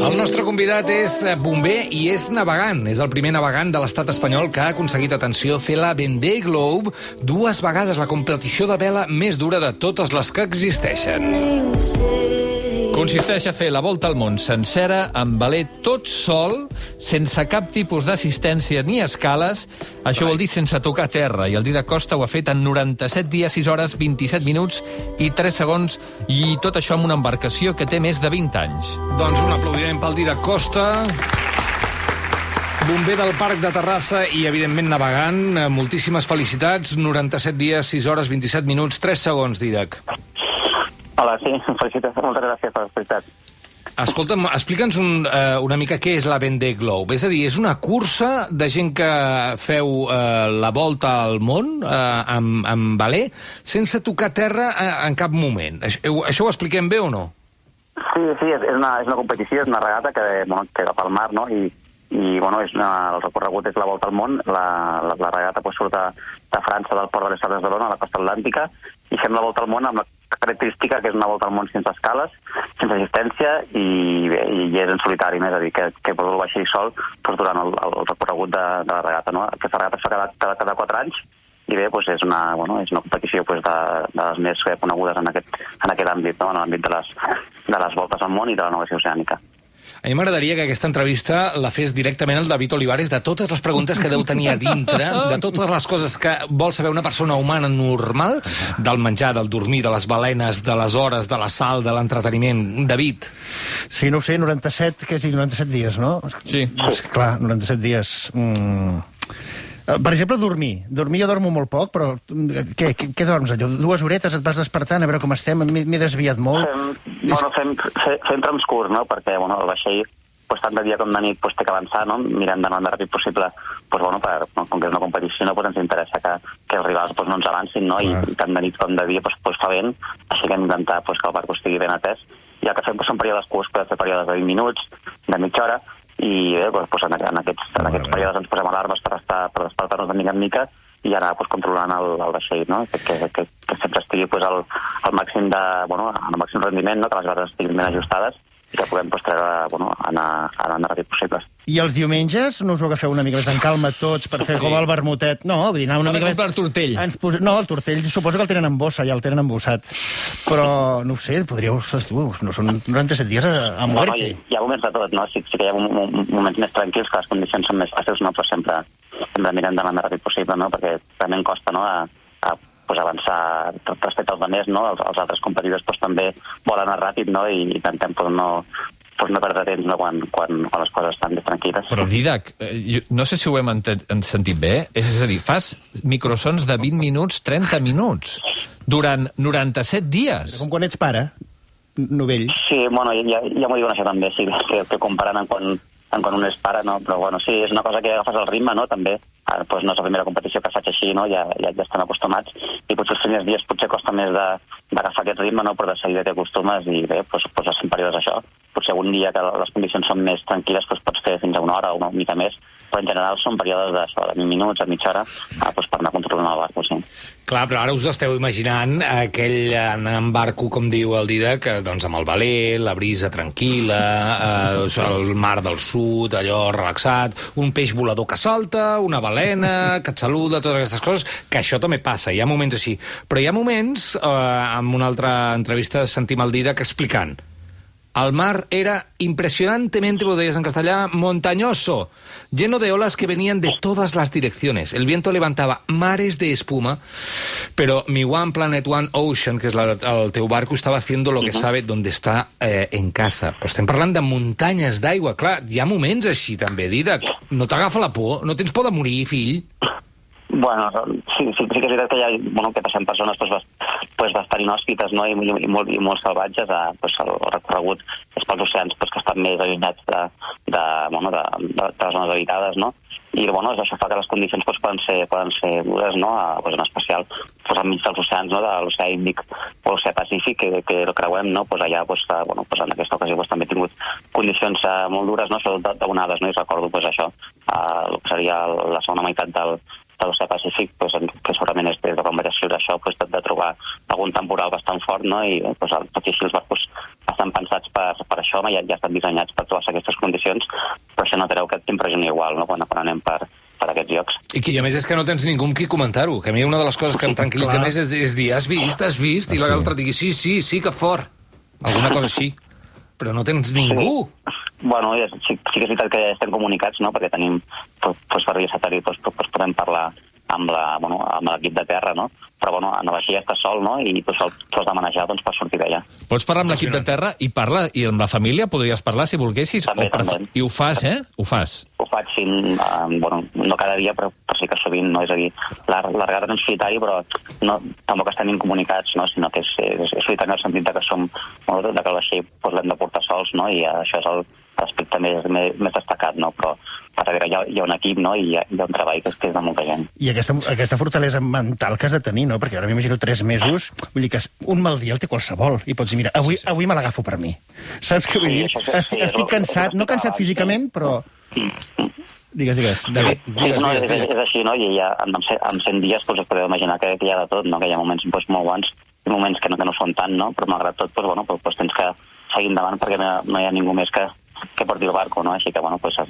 El nostre convidat és bomber i és navegant. És el primer navegant de l'estat espanyol que ha aconseguit, atenció, fer la Vendée Globe 2 vegades, la competició de vela més dura de totes les que existeixen. Consisteix a fer la volta al món sencera amb veler tot sol, sense cap tipus d'assistència ni escales. Això vol dir sense tocar terra. I el Dídac Costa ho ha fet en 97 dies, 6 hores, 27 minuts i 3 segons. I tot això amb una embarcació que té més de 20 anys. Doncs un aplaudiment pel Dídac Costa, bomber del Parc de Terrassa i, evidentment, navegant. Moltíssimes felicitats. 97 dies, 6 hores, 27 minuts, 3 segons, Dídac. Hola, sí, felicitats, moltes gràcies per la felicitat. Escolta'm, explica'ns una mica què és la Vendée Globe. És a dir, és una cursa de gent que feu la volta al món amb veler sense tocar terra en cap moment. Això ho expliquem bé o no? Sí, és una competició, és una regata que agafa al mar, no? I el recorregut és la volta al món. La regata surt de França, del port de les Sales d'Olona, a la costa atlàntica, i fem la volta al món amb la característica que és una volta al món sense escales, sense assistència, i és en solitari, és a dir, que podeu baixar sol durant el recorregut de la regata, no? Aquesta regata es fa cada 4 anys, i bé, és una competició de les més conegudes en aquest àmbit, no? En l'àmbit de les voltes al món i de la navegació oceànica. A mi m'agradaria que aquesta entrevista la fes directament el David Olivares, de totes les preguntes que deu tenir a dintre, de totes les coses que vol saber una persona humana normal, del menjar, del dormir, de les balenes, de les hores, de la sal, de l'entreteniment. David. Sí, no ho sé, 97, què és dir, 97 dies, no? Sí. Clar, 97 dies. Per exemple, dormir. Dormir jo dormo molt poc, però què dorms allò? 2 horetes et vas despertant a veure com estem? M'he desviat molt. Fem trams curts, no? Perquè el vaixell, tant de dia com de nit, té que avançar, no? Mirant d'anar el més ràpid possible, com que és una competició, ens interessa que els rivals no ens avancin, no? I tant de nit com de dia fa vent, així que hem d'intentar que el barco estigui ben atès. I el que fem són períodes curts, poden ser períodes de 20 minuts, de mitja hora, i bé, en aquests períodes ens posem alarmes per despertar-nos de mica en mica i anar controlant el vaixell, no? Que sempre estigui al màxim rendiment, no? Que les bases estiguin ben ajustades i que puguem anar ràpid possibles. I els diumenges no us ho agafeu una mica més en calma tots per fer com el vermutet? No, vull dir, anar una mica més... comprar el tortell. No, el tortell suposo que el tenen en bossa, ja el tenen embossat. Però, no ho sé, podríeu... No són 97 dies a muerte. Hi ha moments de tot, no? Sí que hi ha moments més tranquils, que les condicions són més fàcils, no? Però sempre mirem d'anar el més ràpid possible, no? Perquè també costa, no? Avançar respecte als altres, no? Els altres competidors també volen anar ràpid, no? I intentem no perdre temps, no? Quan les coses estan més tranquil·les. Però, Dídac, no sé si ho hem sentit bé, és a dir, fas microsons de 20 minuts, 30 minuts, durant 97 dies. Com quan ets pare, novell. Sí, ja m'ho diuen això també, sí, que comparant en quan un és pare, no? Però, sí, és una cosa que agafes el ritme, no? També. No és la primera competició que faig així, no? Ja estan acostumats, i potser els primers dies costa més d'agafar aquest ritme, no? Però de seguida t'hi acostumes i bé, són períodes això. Potser algun dia que les condicions són més tranquil·les pots fer fins a 1 hora o una mica més, però en general són períodes de 20 minuts, a mitja hora, per anar controlant el barco, sí. Clar, però ara us esteu imaginant aquell en barco, com diu el Dídac, amb el veler, la brisa tranquil·la, el mar del sud, allò relaxat, un peix volador que salta, una balena que et saluda, totes aquestes coses, que això també passa, hi ha moments així. Però hi ha moments, en una altra entrevista sentim el Dídac explicant: el mar era impresionantemente, lo dices en castellà, montañoso, lleno de olas que venían de todas las direcciones. El viento levantaba mares de espuma, pero mi One Planet One Ocean, que és el teu barco, estava haciendo lo que sabe donde está en casa. Però estem parlant de muntanyes d'aigua. Clar, hi ha moments així també, Dídac. No t'agafa la por? No tens por de morir, fill? Sí que és veritat que que passem persones bastant inhòspites, no? I molt salvatges. El recorregut és pels oceans que estan més allunyats de les zones habitades, no? I això fa que les condicions poden ser dures, no? En especial enmig dels oceans, no? De l'oceà Índic o l'oceà Pacífic, que el creuem, no? Allà en aquesta ocasió també he tingut condicions molt dures, no? Sobretot d'onades, no? I recordo això, el que seria la segona meitat de l'oceà Pacífic, que segurament és des de quan vaig escriure això, de trobar algun temporal bastant fort, no? I tot i així els barcos estan pensats per això, ja estan dissenyats per trobar aquestes condicions, però això no treu que t'impressioni igual, no?, quan anem per aquests llocs. I a més és que no tens ningú amb qui comentar-ho, que a mi una de les coses que em tranquil·litza més és dir, has vist, i l'altre digui, sí, que fort. Alguna cosa així. Però no tens ningú. Bueno, sí que és veritat que estem comunicats, no?, perquè tenim, per via satèl·lit, podem parlar amb l'equip de terra, no? Però, a Nova Xella estàs sol, no?, i tu sol t'has de manejar, per sortir d'allà. Pots parlar amb l'equip de terra i amb la família podries parlar, si volguessis? També. I ho fas, eh? Ho fas. Ho faig, no cada dia, però sí que sovint, no? És a dir, l'arregada en solitari, però tampoc estem incomunicats, no?, sinó que és solitari en el sentit que som, de que el vaixell l'hem de portar sols, no?, i això és l'aspecte més destacat, no?, però per darrere hi ha un equip, no?, i hi ha un treball que és de molta gent. I aquesta fortalesa mental que has de tenir, no?, perquè ara m'imagino 3 mesos, vull dir que un mal dia el té qualsevol, i pots dir, mira, avui me l'agafo per mi. Saps què vull dir? Estic cansat, no cansat físicament, però... Digues. David, és així, no?, i ja en 100 dies us podeu imaginar que hi ha de tot, no?, que hi ha moments molt bons i moments que no són tant, no?, però malgrat tot, tens que seguir endavant perquè no hi ha ningú més que porti el barco, no?, així que,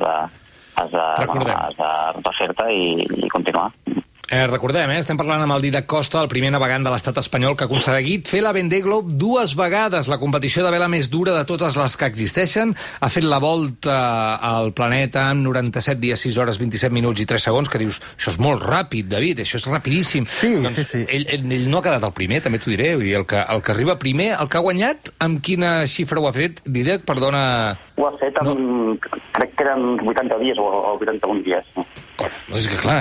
has de refer-te i continuar. Recordem, estem parlant amb el Dídac Costa, el primer navegant de l'estat espanyol que ha aconseguit fer la Vendée Globe 2 vegades, la competició de vela més dura de totes les que existeixen. Ha fet la volta al planeta en 97 dies, 6 hores, 27 minuts i 3 segons, que dius, això és molt ràpid, David, això és rapidíssim. Sí. Ell no ha quedat el primer, també t'ho diré, el que arriba primer, el que ha guanyat, amb quina xifra ho ha fet? Dídac, perdona... Ho ha fet crec que eren 80 dies o 81 dies. No, és que clar,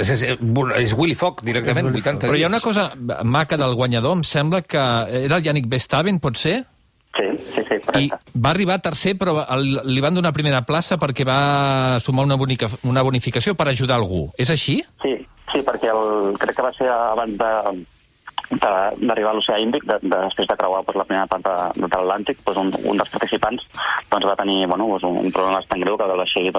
és Willy Fogg directament, 80 dies. Però hi ha una cosa maca del guanyador, em sembla que era el Yannick Verstappen, pot ser? Sí, correcte. I va arribar tercer, però li van donar primera plaça perquè va sumar una bonificació per ajudar algú. És així? Sí, perquè crec que va ser abans d'arribar a l'oceà Índic, després de creuar la primera part de l'Atlàntic, un dels participants va tenir un problema tan greu que el vaixell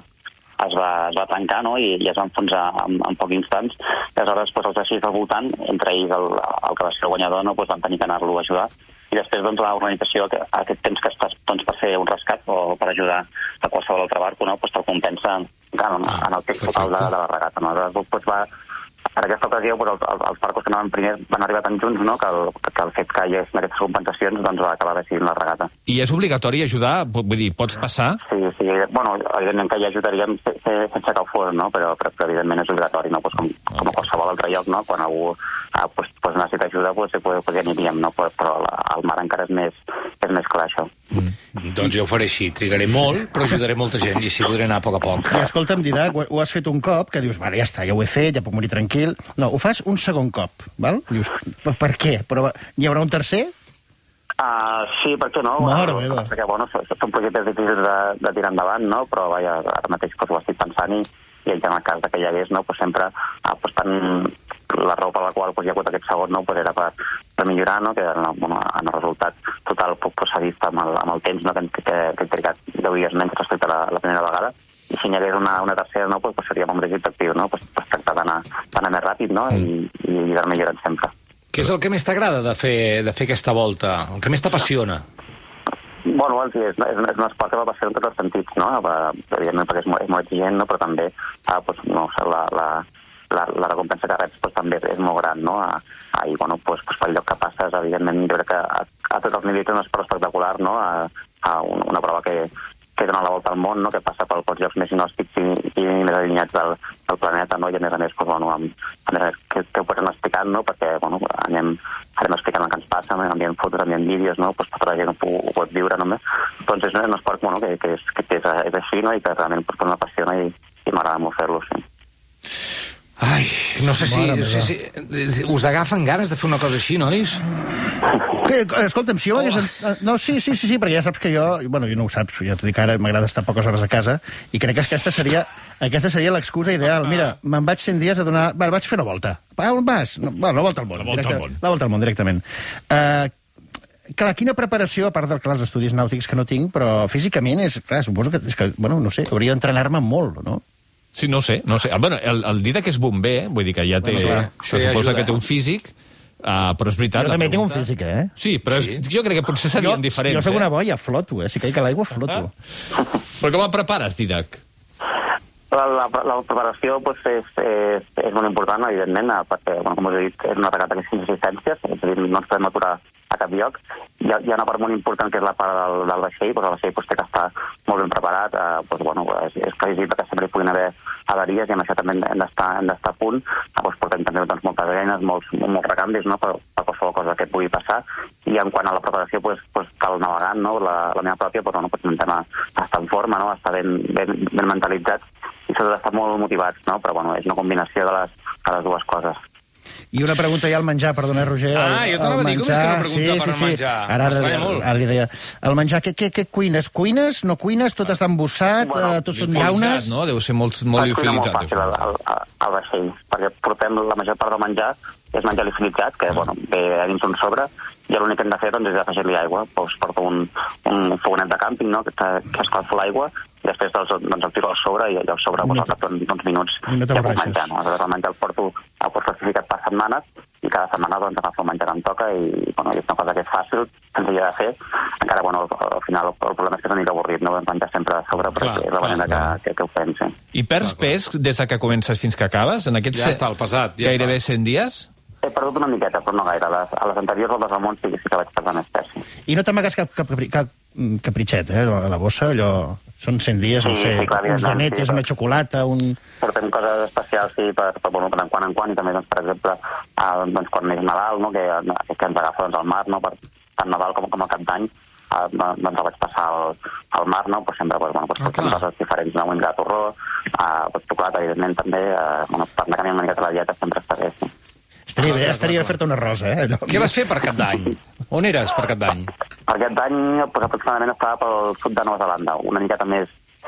es va trencar, no?, i es va enfonsar en pocs instants. Aleshores, els vaixells del voltant, entre ells el que va ser el guanyador, no?, van tenir que anar-lo a ajudar. I després l'organització, aquest temps que estàs per fer un rescat o per ajudar a qualsevol altre barco, no?, te'l compensa en el temps total de la regata. No? Aleshores, en aquesta ocasió, els barcos que anaven primer van arribar tan junts, no?, que el fet que hi hagués aquestes compensacions va acabar decidint la regata. I és obligatori ajudar? Vull dir, pots passar? Sí. Evidentment que hi ajudaríem sense que ho fos, no?, però evidentment és obligatori, no?, com a qualsevol altre lloc, no?, quan algú necessita ajuda, ja aniríem, no?, però al mar encara és més clar, això. Doncs jo ho faré així, trigaré molt, però ajudaré molta gent i així podré anar a poc a poc. I escolta'm, Dídac, ho has fet un cop, que dius, vale, ja està, ja ho he fet, ja puc morir tranquil. No, ho fas un segon cop, val? Dius, per què? Però hi haurà un tercer? Sí, per què no? Mare meva. Perquè, són projectes difícils de tirar endavant, no? Però, ara mateix ho estic pensant i en el cas que hi hagués, no?, sempre tant la raó per la qual hi ha hagut aquest segon, no?, era per millorar, no?, que en el resultat total s'ha vist amb el temps, no?, que he trigat 10 dies menys respecte a la primera vegada. I si n'hi hagués una tercera, no?, seria molt més objectiu, no?, tractar d'anar més ràpid, no?, i anar millorant sempre. Què és el que més t'agrada de fer aquesta volta? El que més t'apassiona? És un esport que m'apassiona en tots els sentits, no?, evidentment perquè és molt exigent, no?, però també la recompensa que reps també és molt gran, no?, i pel lloc que passes, evidentment, jo crec que a tots els nivells és un esport espectacular, no?, una prova que dona la volta al món, no?, que passa pels llocs més inhòspits i més allunyats del planeta, no?, i a més que ho poden explicant, no?, perquè anem explicant el que ens passa, enviem fotos, enviem vídeos, no?, per la gent ho pot viure només. Doncs és un esport que és així, no?, i que realment una passiona i m'agrada molt fer-lo, sí. Ai, no sé si us agafen ganes de fer una cosa així, nois? Escolta'm, si jo l'hagués... No, sí, perquè ja saps que jo no ho saps, ja t'ho dic ara, m'agrada estar poques hores a casa, i crec que aquesta seria l'excusa ideal. Mira, me'n vaig 100 dies a donar... vaig fer una volta. On vas? La volta al món. La volta al món, directament. Clar, quina preparació, a part dels estudis nàutics que no tinc, però físicament suposo que, no sé, hauria d'entrenar-me molt, no? Sí, no sé. El Dídac és bomber, vull dir que ja té... Se suposa que té un físic, Però és veritat... Jo també tinc un físic, eh? Sí, però jo crec que potser serien diferents. Jo soc una boia, floto, Si caic a l'aigua, floto. Però com el prepares, Didac? La preparació és molt important, evidentment, perquè, com us he dit, és una regata que és 5 assistències, és a dir, no ens podem aturar a cap lloc. Hi ha una part molt important que és la part del vaixell, el vaixell té que estar molt ben preparat, és previsible que sempre hi puguin haver avaries i amb això també hem d'estar a punt. Portem també moltes eines, molts recanvis per qualsevol cosa que pugui passar, i en quant a la preparació cal navegant, la meva pròpia, intentem estar en forma, estar ben mentalitzats i sobretot estar molt motivats, però és una combinació de les dues coses. I una pregunta ja al menjar, perdona, Roger. Jo t'anava a dir, com és que no pregunta per menjar? M'estranya molt. Ara li deia, el menjar, què cuines? Cuines, no cuines? Tot està embossat? Tots són llaunes? No? Deu ser molt liofilitzat. És molt fàcil al vaixell, perquè portem la major part del menjar, és menjar liofilitzat, que ve a dins un sobre, i l'únic que hem de fer és afegir-li aigua. Porto un fogonet de càmping que escalfa l'aigua, i després el tiro al sobre, i al sobre al cap d'uns minuts ja puc menjar. El menjar el porto classificat per setmanes, i cada setmana agafo el menjar que em toca, i és una cosa que és fàcil, senzilla de fer, encara al final el problema és que és una mica avorrit, no menjar sempre a sobre, però és la manera que ho fem, sí. I perds pes des que comences fins que acabes? En aquests ja està, el passat. Gairebé 100 dies? He perdut una miqueta, però no gaire. A les anteriors voltes al món sí que vaig perdre més pes. I no t'amagues cap capritxet, a la bossa, allò... Són 100 dies, no sé, uns danetes, una xocolata, Portem coses especials, sí, per quan en quan, i també, per exemple, quan és Nadal, que ens agafa al mar, tant Nadal com a Cap d'Any, el vaig passar al mar, sempre portem coses diferents, un gat torró, xocolata, evidentment, també, per anar canviant una miqueta la dieta sempre està bé, sí. Estaria bé fer-te una rosa, Què vas fer per Cap d'Any? On eres per Cap d'Any? Per Cap d'Any, aproximadament estava pel sud de Nova Zelanda, una miqueta més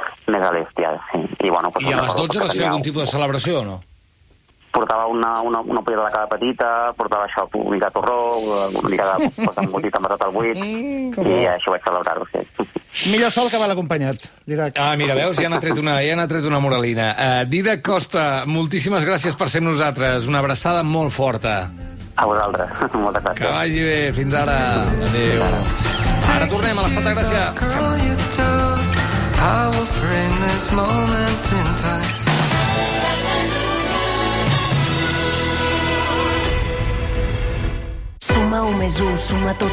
a l'est, ja, sí. I a les 12 vas fer algun tipus de celebració o no? Portava una pollera de cada petita, portava això, una mica de torró, una mica de embotit amb tot al buit, i això vaig celebrar-ho, sí. Millor sol que mal acompanyat, Didac. Mira, veus, ja n'ha tret una moralina. Didac Costa, moltíssimes gràcies per ser amb nosaltres. Una abraçada molt forta. A vosaltres, moltes gràcies. Que vagi bé, fins ara. Adéu. Ara tornem a l'Estat de Gràcia. Suma 1 més 1, suma tot